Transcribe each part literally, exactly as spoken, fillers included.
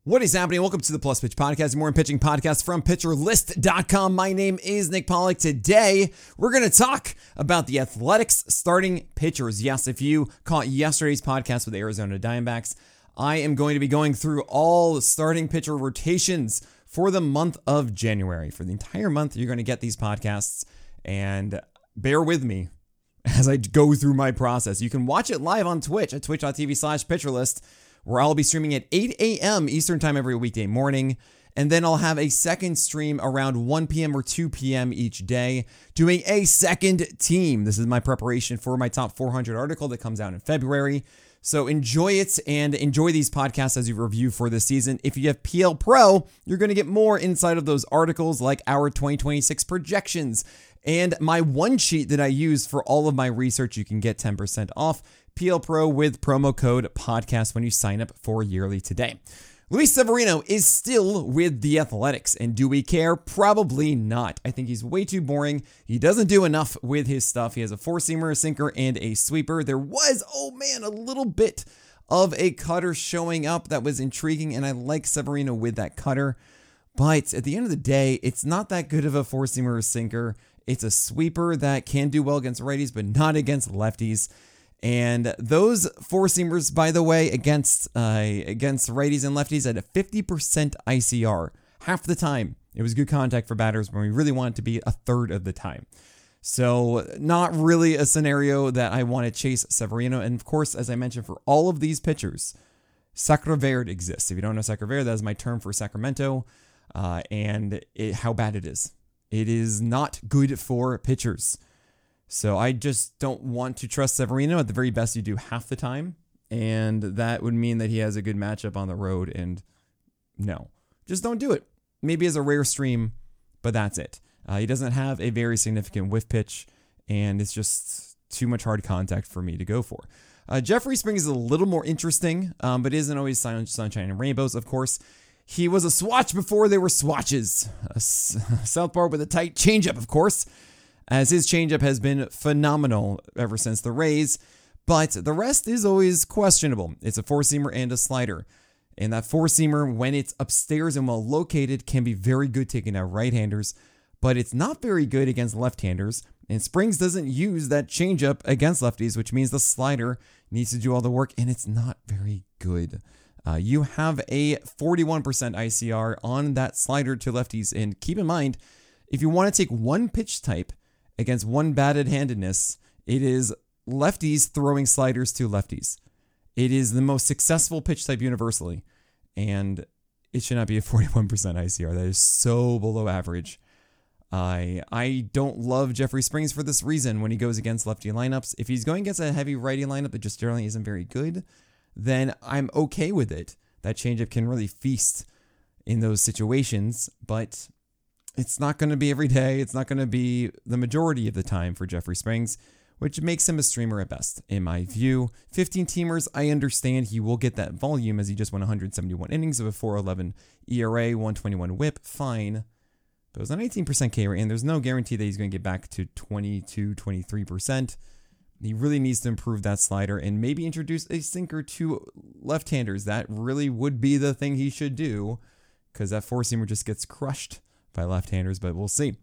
What is happening? Welcome to the Plus Pitch Podcast, more pitching podcast from pitcher list dot com. My name is Nick Pollack. Today, we're going to talk about the Athletics starting pitchers. Yes, if you caught yesterday's podcast with the Arizona Diamondbacks, I am going to be going through all starting pitcher rotations for the month of January. For the entire month, you're going to get these podcasts, and bear with me as I go through my process. You can watch it live on Twitch at twitch dot t v slash pitcherlist. Where I'll be streaming at eight a.m. Eastern Time every weekday morning. And then I'll have a second stream around one p.m. or two p.m. each day, doing a second team. This is my preparation for my top four hundred article that comes out in February. So enjoy it and enjoy these podcasts as you review for this season. If you have P L Pro, you're going to get more inside of those articles like our twenty twenty-six projections and my one sheet that I use for all of my research. You can get ten percent off P L Pro with promo code podcast when you sign up for yearly today. Luis Severino is still with the Athletics, and do we care? Probably not. I think he's way too boring. He doesn't do enough with his stuff. He has a four-seamer, a sinker, and a sweeper. There was, oh man, a little bit of a cutter showing up that was intriguing, and I like Severino with that cutter. But at the end of the day, it's not that good of a four-seamer or sinker. It's a sweeper that can do well against righties, but not against lefties. And those four-seamers, by the way, against uh, against righties and lefties had a fifty percent I C R. Half the time, it was good contact for batters when we really want it to be a third of the time. So not really a scenario that I want to chase Severino. And of course, as I mentioned, for all of these pitchers, Sacre Verde exists. If you don't know Sacre Verde, that is my term for Sacramento uh, and it, how bad it is. It is not good for pitchers. So I just don't want to trust Severino. At the very best, you do half the time. And that would mean that he has a good matchup on the road. And no, just don't do it. Maybe as a rare stream, but that's it. Uh, he doesn't have a very significant whiff pitch. And it's just too much hard contact for me to go for. Uh, Jeffrey Springs is a little more interesting, um, but isn't always sunshine and rainbows, of course. He was a swatch before they were swatches. A southpaw with a tight changeup, of course, as his changeup has been phenomenal ever since the Rays, but the rest is always questionable. It's a four-seamer and a slider, and that four-seamer, when it's upstairs and well located, can be very good taking out right-handers, but it's not very good against left-handers, and Springs doesn't use that changeup against lefties, which means the slider needs to do all the work, and it's not very good. Uh, you have a forty-one percent I C R on that slider to lefties, and keep in mind, if you want to take one pitch type against one batted handedness, it is lefties throwing sliders to lefties. It is the most successful pitch type universally, and it should not be a forty-one percent I C R. That is so below average. I I don't love Jeffrey Springs for this reason when he goes against lefty lineups. If he's going against a heavy righty lineup that just generally isn't very good, then I'm okay with it. That changeup can really feast in those situations, but it's not going to be every day. It's not going to be the majority of the time for Jeffrey Springs, which makes him a streamer at best, in my view. fifteen-teamers, I understand he will get that volume as he just won one hundred seventy-one innings of a four eleven E R A, one twenty-one whip, fine. But it was an eighteen percent K rate, and there's no guarantee that he's going to get back to twenty-two, twenty-three percent. He really needs to improve that slider and maybe introduce a sinker to left-handers. That really would be the thing he should do, because that four-seamer just gets crushed by left-handers, but we'll see.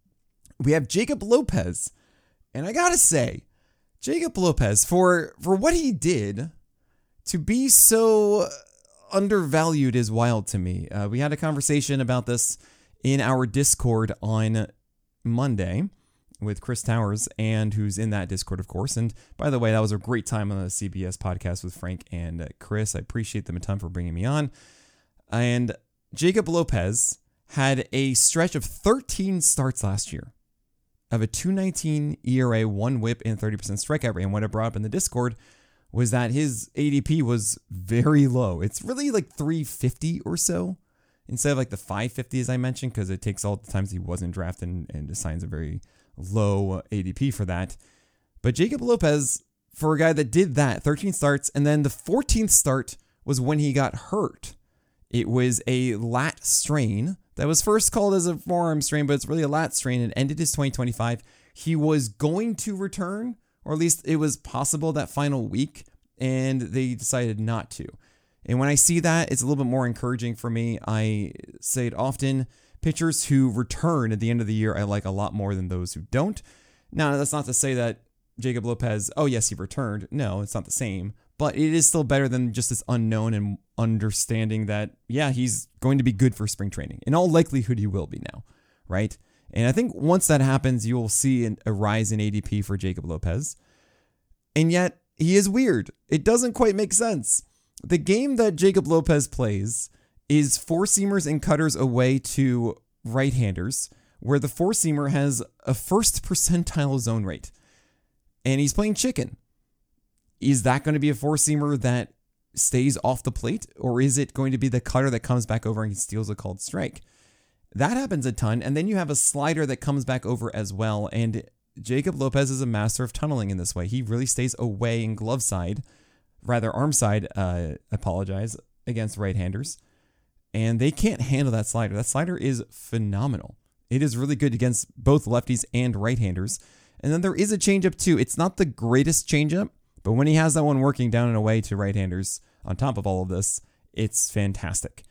We have Jacob Lopez, and I gotta say, Jacob Lopez, for for what he did, to be so undervalued is wild to me. Uh, we had a conversation about this in our Discord on Monday with Chris Towers, and who's in that Discord, of course. And by the way, that was a great time on the C B S podcast with Frank and Chris. I appreciate them a ton for bringing me on. And Jacob Lopez had a stretch of thirteen starts last year of a two nineteen E R A, one whip, and thirty percent strikeout rate. And what I brought up in the Discord was that his A D P was very low. It's really like three fifty or so instead of like the five fifty as I mentioned, because it takes all the times he wasn't drafted and, and assigns a very low A D P for that. But Jacob Lopez, for a guy that did that, thirteen starts, and then the fourteenth start was when he got hurt. It was a lat strain that was first called as a forearm strain, but it's really a lat strain. It ended his twenty twenty-five. He was going to return, or at least it was possible that final week, and they decided not to. And when I see that, it's a little bit more encouraging for me. I say it often, pitchers who return at the end of the year, I like a lot more than those who don't. Now, that's not to say that Jacob Lopez, oh yes, he returned. No, it's not the same. But it is still better than just this unknown and understanding that, yeah, he's going to be good for spring training. In all likelihood, he will be now, right? And I think once that happens, you will see an, a rise in A D P for Jacob Lopez. And yet, he is weird. It doesn't quite make sense. The game that Jacob Lopez plays is four-seamers and cutters away to right-handers, where the four-seamer has a first percentile zone rate. And he's playing chicken. Is that going to be a four-seamer that stays off the plate? Or is it going to be the cutter that comes back over and steals a called strike? That happens a ton. And then you have a slider that comes back over as well. And Jacob Lopez is a master of tunneling in this way. He really stays away in glove side, rather arm side, uh, apologize, against right-handers. And they can't handle that slider. That slider is phenomenal. It is really good against both lefties and right-handers. And then there is a changeup too. It's not the greatest changeup, but when he has that one working down and away to right-handers on top of all of this, it's fantastic.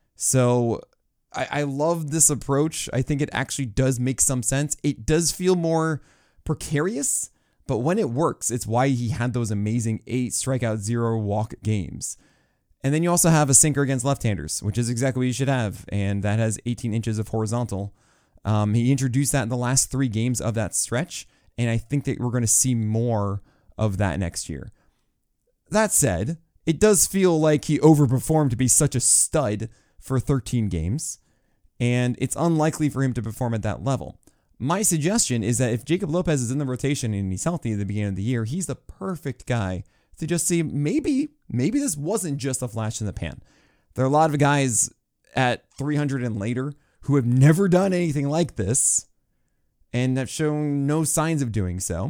So I, I love this approach. I think it actually does make some sense. It does feel more precarious, but when it works, it's why he had those amazing eight strikeout, zero walk games. And then you also have a sinker against left-handers, which is exactly what you should have. And that has eighteen inches of horizontal. Um, he introduced that in the last three games of that stretch. And I think that we're going to see more of that next year. That said, it does feel like he overperformed to be such a stud for thirteen games. And it's unlikely for him to perform at that level. My suggestion is that if Jacob Lopez is in the rotation and he's healthy at the beginning of the year, he's the perfect guy to just see maybe, maybe this wasn't just a flash in the pan. There are a lot of guys at three hundred and later who have never done anything like this and have shown no signs of doing so.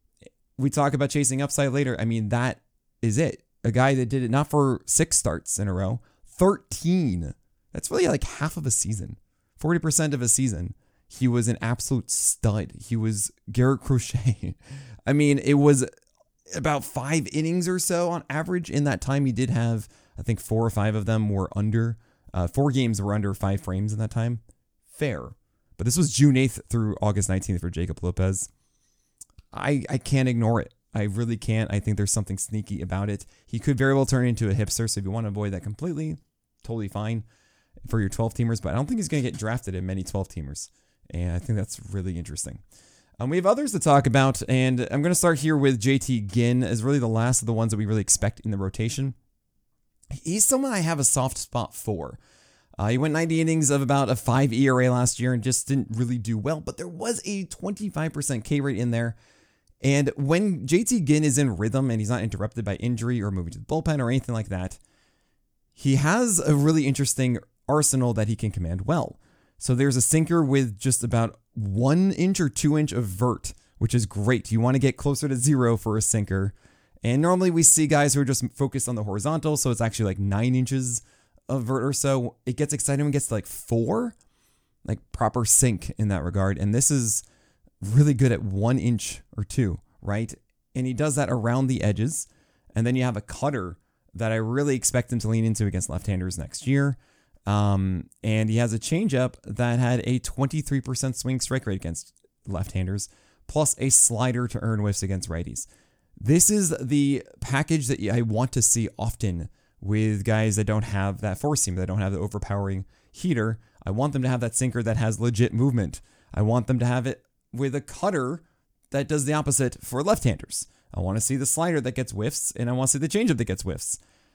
We talk about chasing upside later. I mean, that is it. A guy that did it not for six starts in a row, thirteen. That's really like half of a season, forty percent of a season. He was an absolute stud. He was Garrett Crochet. I mean, it was about five innings or so on average in that time. He did have, I think, four or five of them were under, uh, four games were under five frames in that time. Fair. But this was June eighth through August nineteenth for Jacob Lopez. I, I can't ignore it. I really can't. I think there's something sneaky about it. He could very well turn into a hipster, so if you want to avoid that completely, totally fine for your twelve-teamers, but I don't think he's going to get drafted in many twelve-teamers, and I think that's really interesting. Um, we have others to talk about, and I'm going to start here with J T Ginn as really the last of the ones that we really expect in the rotation. He's someone I have a soft spot for. Uh, he went ninety innings of about a five E R A last year and just didn't really do well, but there was a twenty-five percent K rate in there. And when J T Ginn is in rhythm and he's not interrupted by injury or moving to the bullpen or anything like that, he has a really interesting arsenal that he can command well. So there's a sinker with just about one inch or two inch of vert, which is great. You want to get closer to zero for a sinker. And normally we see guys who are just focused on the horizontal, so it's actually like nine inches of vert or so. It gets exciting when it gets to like four, like proper sink in that regard. And this is really good at one inch or two, right? And he does that around the edges. And then you have a cutter that I really expect him to lean into against left-handers next year. Um, and he has a changeup that had a twenty-three percent swing strike rate against left-handers, plus a slider to earn whiffs against righties. This is the package that I want to see often with guys that don't have that four seam, that don't have the overpowering heater. I want them to have that sinker that has legit movement. I want them to have it with a cutter that does the opposite for left-handers. I want to see the slider that gets whiffs, and I want to see the changeup that gets whiffs.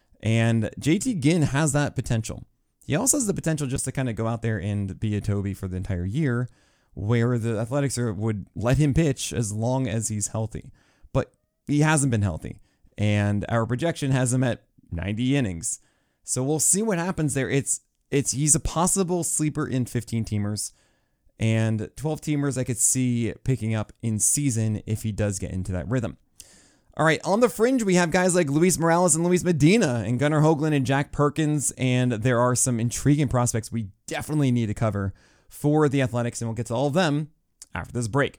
And J T Ginn has that potential. He also has the potential just to kind of go out there and be a Toby for the entire year, where the Athletics are, would let him pitch as long as he's healthy. But he hasn't been healthy, and our projection has him at ninety innings. So we'll see what happens there. It's it's he's a possible sleeper in fifteen-teamers, and twelve-teamers I could see picking up in season if he does get into that rhythm. All right, on the fringe, we have guys like Luis Morales and Luis Medina and Gunnar Hoagland and Jack Perkins, and there are some intriguing prospects we definitely need to cover for the Athletics, and we'll get to all of them after this break.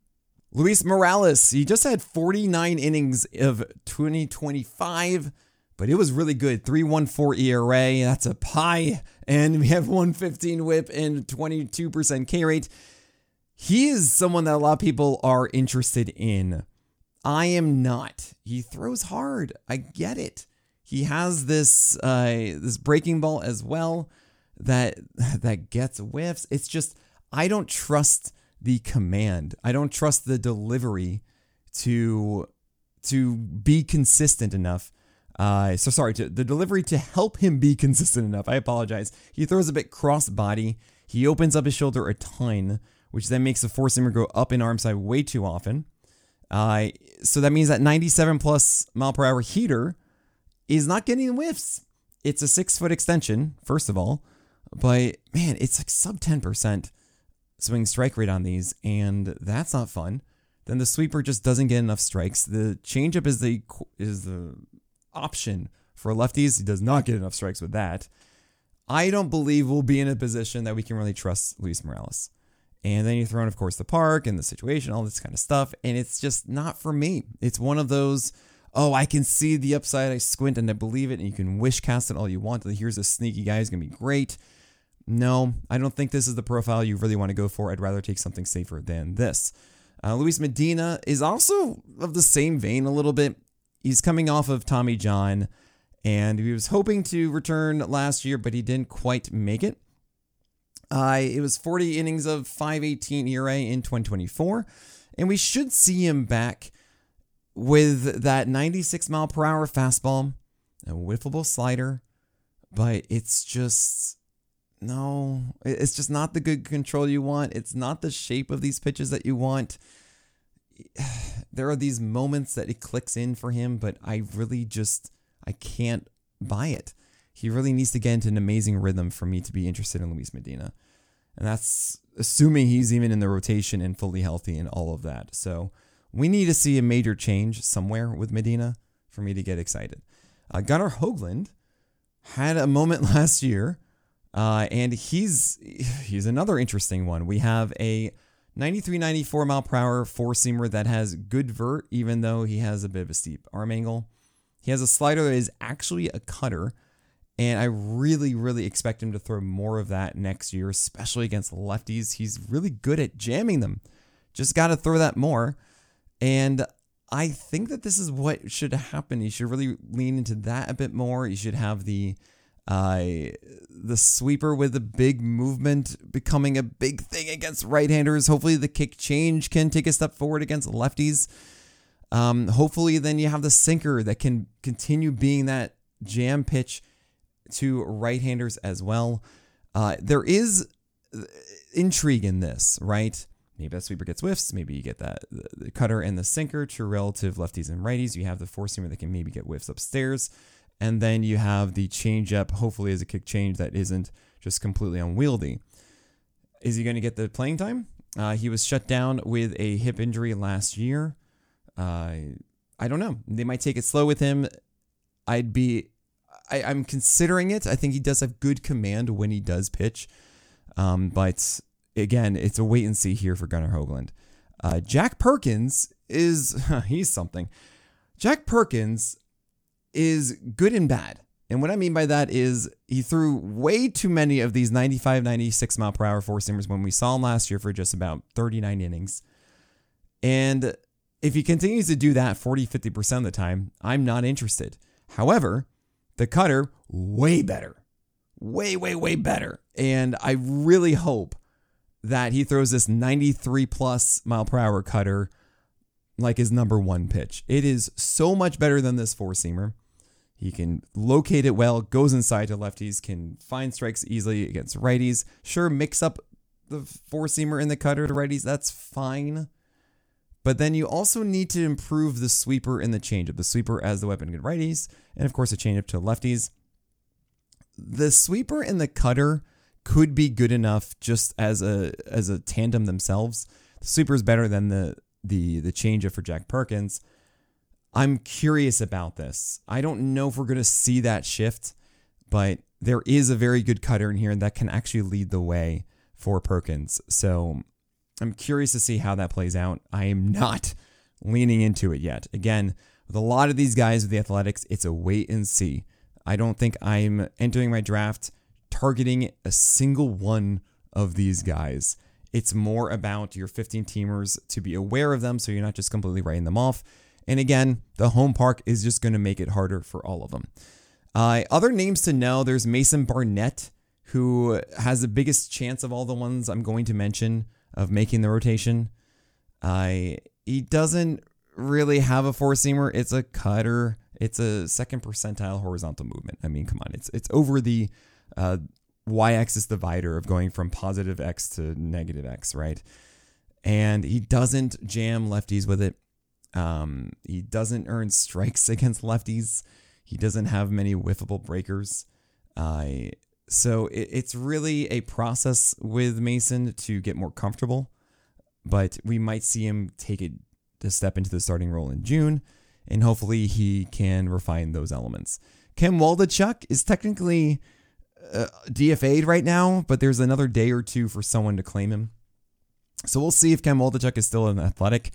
Luis Morales, he just had forty-nine innings of twenty twenty-five, but it was really good. three point one four E R A, that's a pie, and we have one fifteen whip and twenty-two percent K rate. He is someone that a lot of people are interested in. I am not. He throws hard. I get it. He has this uh, this breaking ball as well that that gets whiffs. It's just, I don't trust the command. I don't trust the delivery to to be consistent enough. Uh, so sorry, to, the delivery to help him be consistent enough. I apologize. He throws a bit cross body. He opens up his shoulder a ton, which then makes the four seamer go up in arm side way too often. Uh, so that means that ninety-seven plus mile per hour heater is not getting whiffs. It's a six foot extension, first of all, but man, it's like sub ten percent swing strike rate on these, and that's not fun. Then the sweeper just doesn't get enough strikes. The changeup is the is the option for lefties. He does not get enough strikes with that. I don't believe we'll be in a position that we can really trust Luis Morales. And then you throw in, of course, the park and the situation, all this kind of stuff, and it's just not for me. It's one of those, oh, I can see the upside, I squint and I believe it, and you can wish cast it all you want. Here's a sneaky guy who's going to be great. No, I don't think this is the profile you really want to go for. I'd rather take something safer than this. Uh, Luis Medina is also of the same vein a little bit. He's coming off of Tommy John, and he was hoping to return last year, but he didn't quite make it. Uh, it was forty innings of five eighteen E R A in twenty twenty-four, and we should see him back with that ninety-six mile per hour fastball, a whiffable slider, but it's just, no, it's just not the good control you want. It's not the shape of these pitches that you want. There are these moments that it clicks in for him, but I really just, I can't buy it. He really needs to get into an amazing rhythm for me to be interested in Luis Medina. And that's assuming he's even in the rotation and fully healthy and all of that. So we need to see a major change somewhere with Medina for me to get excited. Uh, Gunnar Hoagland had a moment last year, uh, and he's he's another interesting one. We have a ninety-three ninety-four mile per hour four-seamer that has good vert, even though he has a bit of a steep arm angle. He has a slider that is actually a cutter, and I really, really expect him to throw more of that next year, especially against lefties. He's really good at jamming them. Just got to throw that more. And I think that this is what should happen. You should really lean into that a bit more. You should have the uh, the sweeper with the big movement becoming a big thing against right-handers. Hopefully the kick change can take a step forward against lefties. Um, hopefully then you have the sinker that can continue being that jam pitch to right-handers as well. Uh, there is intrigue in this, right? Maybe that sweeper gets whiffs. Maybe you get that the, the cutter and the sinker to relative lefties and righties. You have the four-seamer that can maybe get whiffs upstairs. And then you have the changeup, hopefully as a kick change that isn't just completely unwieldy. Is he going to get the playing time? Uh, he was shut down with a hip injury last year. Uh, I don't know. They might take it slow with him. I'd be... I, I'm considering it. I think he does have good command when he does pitch. Um, but again, it's a wait and see here for Gunnar Hoagland. Uh, Jack Perkins is, he's something. Jack Perkins is good and bad. And what I mean by that is he threw way too many of these ninety-five, ninety-six mile per hour four-seamers when we saw him last year for just about thirty-nine innings. And if he continues to do that forty, fifty percent of the time, I'm not interested. However, the cutter, way better. Way, way, way better. And I really hope that he throws this ninety-three plus mile per hour cutter like his number one pitch. It is so much better than this four-seamer. He can locate it well, goes inside to lefties, can find strikes easily against righties. Sure, mix up the four-seamer and the cutter to righties. That's fine. But then you also need to improve the sweeper and the changeup. The sweeper as the weapon against righties, and of course the changeup to lefties. The sweeper and the cutter could be good enough just as a as a tandem themselves. The sweeper is better than the the the changeup for Jack Perkins. I'm curious about this. I don't know if we're going to see that shift, but there is a very good cutter in here that can actually lead the way for Perkins. So I'm curious to see how that plays out. I am not leaning into it yet. Again, With a lot of these guys with the Athletics, it's a wait and see. I don't think I'm entering my draft targeting a single one of these guys. It's more about your fifteen teamers to be aware of them so you're not just completely writing them off. And again, the home park is just going to make it harder for all of them. Uh, other names to know, there's Mason Barnett, who has the biggest chance of all the ones I'm going to mention of making the rotation. Uh, he doesn't really have a four-seamer. It's a cutter. It's a second percentile horizontal movement. I mean, come on. It's it's over the uh, y-axis divider of going from positive X to negative X, right? And he doesn't jam lefties with it. Um, he doesn't earn strikes against lefties. He doesn't have many whiffable breakers. Uh, so it, it's really a process with Mason to get more comfortable. But we might see him take it to step into the starting role in June. And hopefully he can refine those elements. Ken Waldichuk is technically uh, D F A'd right now, but there's another day or two for someone to claim him. So we'll see if Ken Waldichuk is still an Athletic.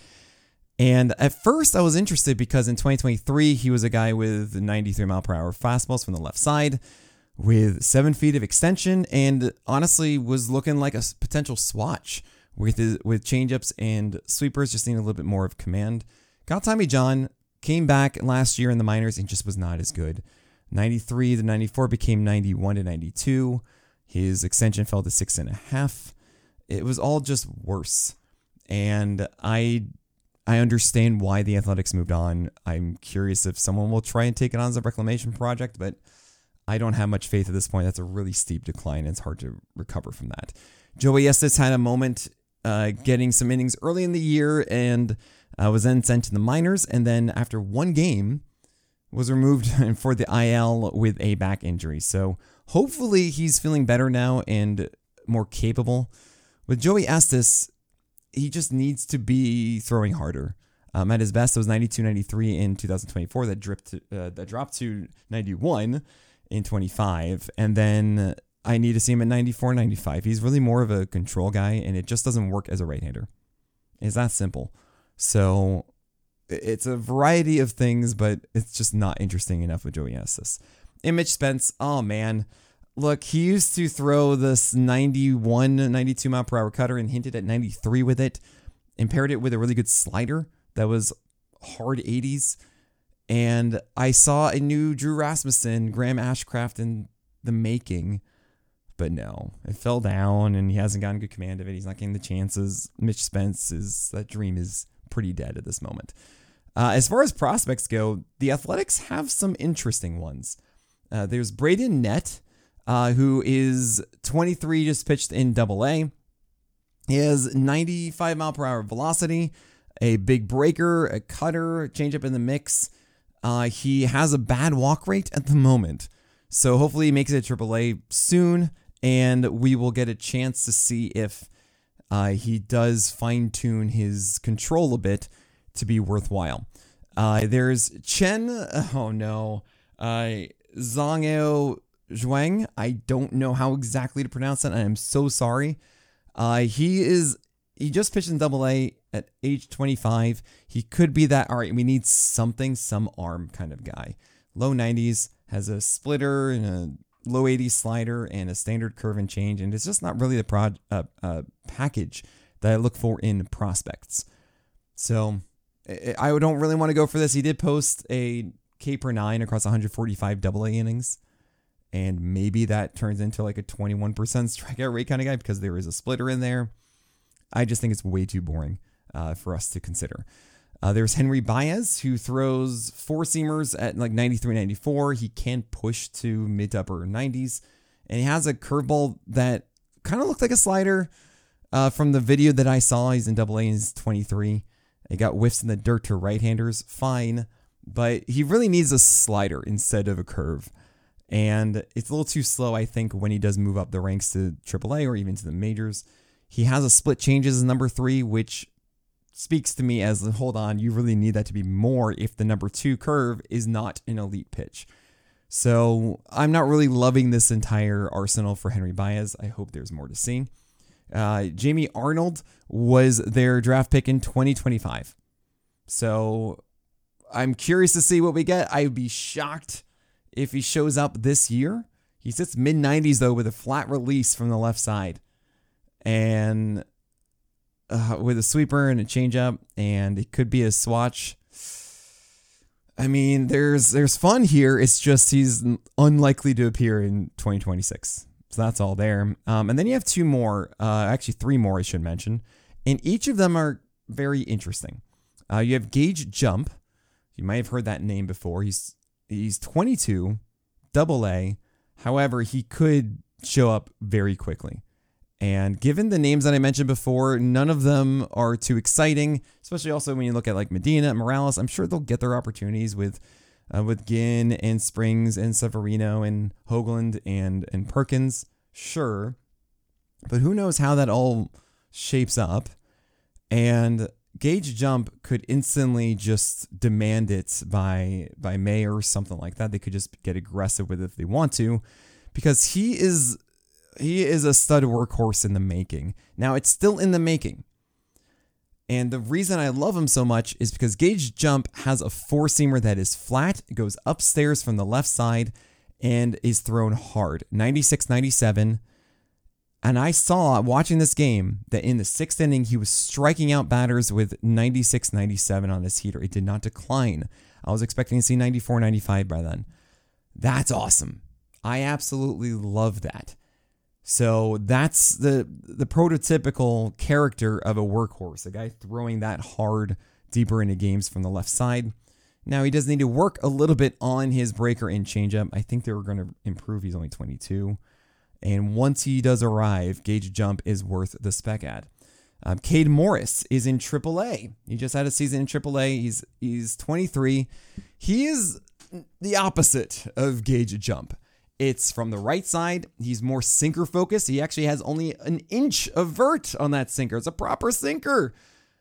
And at first I was interested because in twenty twenty-three, he was a guy with ninety-three mile per hour fastballs from the left side with seven feet of extension and honestly was looking like a potential swatch with his, with changeups and sweepers, just needing a little bit more of command. Got Tommy John, came back last year in the minors and just was not as good. ninety-three to ninety-four became ninety-one to ninety-two. His extension fell to six and a half. It was all just worse. And I I understand why the Athletics moved on. I'm curious if someone will try and take it on as a reclamation project, but I don't have much faith at this point. That's a really steep decline, and it's hard to recover from that. Joey Estes had a moment uh, getting some innings early in the year and uh, was then sent to the minors, and then after one game was removed for the I L with a back injury. So hopefully he's feeling better now and more capable. With Joey Estes, he just needs to be throwing harder. Um, at his best, it was ninety-two ninety-three in two thousand twenty-four. That dripped to, uh, that dropped to ninety-one in twenty-five. And then I need to see him at ninety-four ninety-five. He's really more of a control guy, and it just doesn't work as a right-hander. It's that simple. So it's a variety of things, but it's just not interesting enough with Joey Estes. And Mitch Spence, oh man. Look, he used to throw this ninety-one, ninety-two mile per hour cutter and hinted at ninety-three with it, and paired it with a really good slider that was hard eighties. And I saw a new Drew Rasmussen, Graham Ashcraft in the making, but no, it fell down and he hasn't gotten good command of it. He's not getting the chances. Mitch Spence is, that dream is pretty dead at this moment. Uh, as far as prospects go, the Athletics have some interesting ones. Uh, there's Braden Nett, Uh, who is twenty-three, just pitched in double A. He has ninety-five mile per hour velocity, a big breaker, a cutter, changeup in the mix. Uh, he has a bad walk rate at the moment. So hopefully he makes it to triple A soon, and we will get a chance to see if uh, he does fine-tune his control a bit to be worthwhile. Uh, there's Chen, oh no, uh, Zhangyo Zhuang, I don't know how exactly to pronounce that. I am so sorry. Uh, he is, he just pitched in double A at age twenty-five. He could be that, all right, we need something, some arm kind of guy. Low nineties, has a splitter and a low eighties slider and a standard curve and change. And it's just not really the prod, uh, uh, package that I look for in prospects. So I don't really want to go for this. He did post a K per nine across one hundred forty-five double A innings. And maybe that turns into like a twenty-one percent strikeout rate kind of guy because there is a splitter in there. I just think it's way too boring uh, for us to consider. Uh, there's Henry Baez, who throws four-seamers at like ninety-three ninety-four. He can push to mid to upper nineties. And he has a curveball that kind of looked like a slider uh, from the video that I saw. He's in double A and he's twenty-three. He got whiffs in the dirt to right-handers. Fine. But he really needs a slider instead of a curve. And it's a little too slow, I think, when he does move up the ranks to triple A or even to the majors. He has a split changes as number three, which speaks to me as, hold on, you really need that to be more if the number two curve is not an elite pitch. So I'm not really loving this entire arsenal for Henry Baez. I hope there's more to see. Uh, Jamie Arnold was their draft pick in twenty twenty-five. So I'm curious to see what we get. I would be shocked if he shows up this year. He sits mid nineties, though, with a flat release from the left side. And uh, with a sweeper and a changeup, and it could be a swatch. I mean, there's there's fun here. It's just he's unlikely to appear in twenty twenty-six. So that's all there. Um, and then you have two more, uh, actually three more I should mention. And each of them are very interesting. Uh, you have Gage Jump. You might have heard that name before. He's he's twenty-two, double A. However, he could show up very quickly. And given the names that I mentioned before, none of them are too exciting, especially also when you look at like Medina and Morales. I'm sure they'll get their opportunities with uh, with Ginn and Springs and Severino and Hoagland and, and Perkins. Sure. But who knows how that all shapes up. And Gage Jump could instantly just demand it by by May or something like that. They could just get aggressive with it if they want to, because he is he is a stud workhorse in the making. Now, it's still in the making. And the reason I love him so much is because Gage Jump has a four-seamer that is flat, it goes upstairs from the left side, and is thrown hard. ninety-six ninety-seven. And I saw, watching this game, that in the sixth inning, he was striking out batters with ninety-six ninety-seven on his heater. It did not decline. I was expecting to see ninety-four ninety-five by then. That's awesome. I absolutely love that. So that's the the prototypical character of a workhorse, a guy throwing that hard deeper into games from the left side. Now, he does need to work a little bit on his breaker and changeup. I think they were going to improve. He's only twenty-two. And once he does arrive, Gage Jump is worth the spec ad. Um, Cade Morris is in triple A. He just had a season in triple A. He's he's twenty-three. He is the opposite of Gage Jump. It's from the right side. He's more sinker focused. He actually has only an inch of vert on that sinker. It's a proper sinker.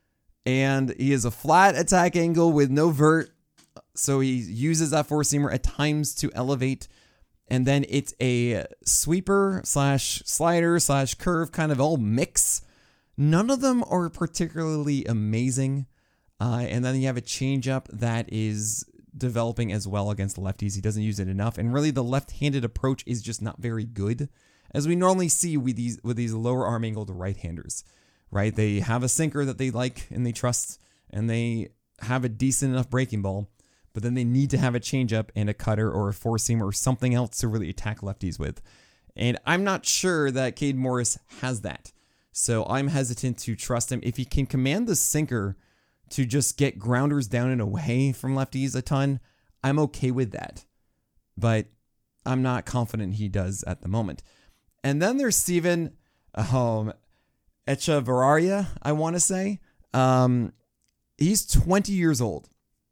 And he is a flat attack angle with no vert. So he uses that four-seamer at times to elevate. And then it's a sweeper slash slider slash curve kind of all mix. None of them are particularly amazing. Uh, and then you have a changeup that is developing as well against lefties. He doesn't use it enough. And really the left-handed approach is just not very good, as we normally see with these with these lower arm angled right-handers, right? They have a sinker that they like and they trust, and they have a decent enough breaking ball. But then they need to have a changeup and a cutter or a four-seamer or something else to really attack lefties with. And I'm not sure that Cade Morris has that. So I'm hesitant to trust him. If he can command the sinker to just get grounders down and away from lefties a ton, I'm okay with that. But I'm not confident he does at the moment. And then there's Steven um, Echeverria, I want to say. Um, he's twenty years old.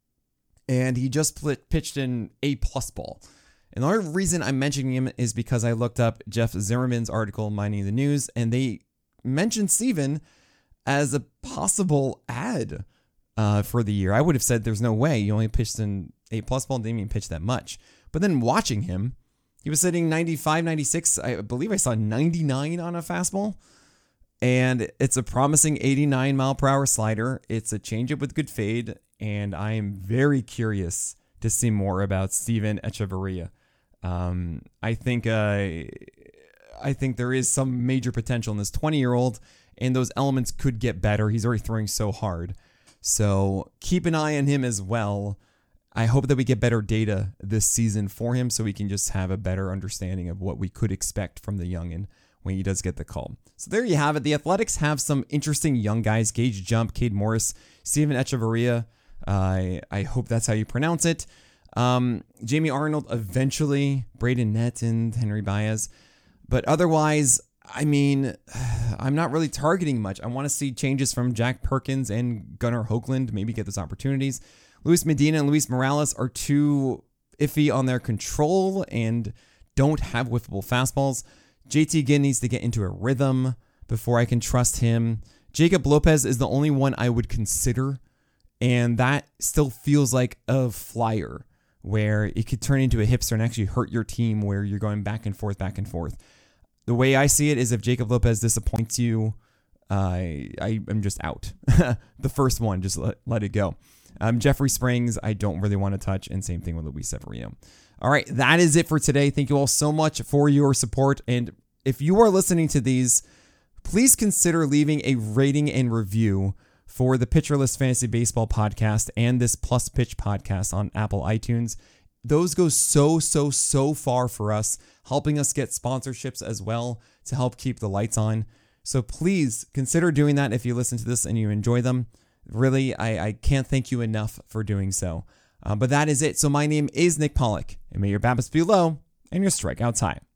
And he just pitched an A-plus ball. And the only reason I'm mentioning him is because I looked up Jeff Zimmerman's article, Mining the News, and they mentioned Steven as a possible ad uh, for the year. I would have said there's no way. You only pitched an A-plus ball and didn't even pitch that much. But then watching him, he was sitting ninety-five, ninety-six. I believe I saw ninety-nine on a fastball. And it's a promising eighty-nine mile per hour slider. It's a changeup with good fade. And I am very curious to see more about Steven Echeverria. Um, I think uh, I think there is some major potential in this twenty-year-old, and those elements could get better. He's already throwing so hard. So keep an eye on him as well. I hope that we get better data this season for him so we can just have a better understanding of what we could expect from the youngin when he does get the call. So there you have it. The Athletics have some interesting young guys. Gage Jump, Cade Morris, Steven Echeverria. Uh, I, I hope that's how you pronounce it. Um, Jamie Arnold, eventually, Braden Nett and Henry Baez. But otherwise, I mean, I'm not really targeting much. I want to see changes from Jack Perkins and Gunnar Hoagland, maybe get those opportunities. Luis Medina and Luis Morales are too iffy on their control and don't have whiffable fastballs. J T Ginn needs to get into a rhythm before I can trust him. Jacob Lopez is the only one I would consider. And that still feels like a flyer where it could turn into a hipster and actually hurt your team where you're going back and forth, back and forth. The way I see it is if Jacob Lopez disappoints you, uh, I, I am just out. The first one, just let, let it go. Um, Jeffrey Springs, I don't really want to touch, and same thing with Luis Severino. All right, that is it for today. Thank you all so much for your support. And if you are listening to these, please consider leaving a rating and review for the Pitcher List Fantasy Baseball podcast and this Plus Pitch podcast on Apple iTunes. Those go so, so, so far for us, helping us get sponsorships as well to help keep the lights on. So please consider doing that if you listen to this and you enjoy them. Really, I, I can't thank you enough for doing so. Uh, but that is it. So my name is Nick Pollack, and may your BABIPs be low and your strikeouts high.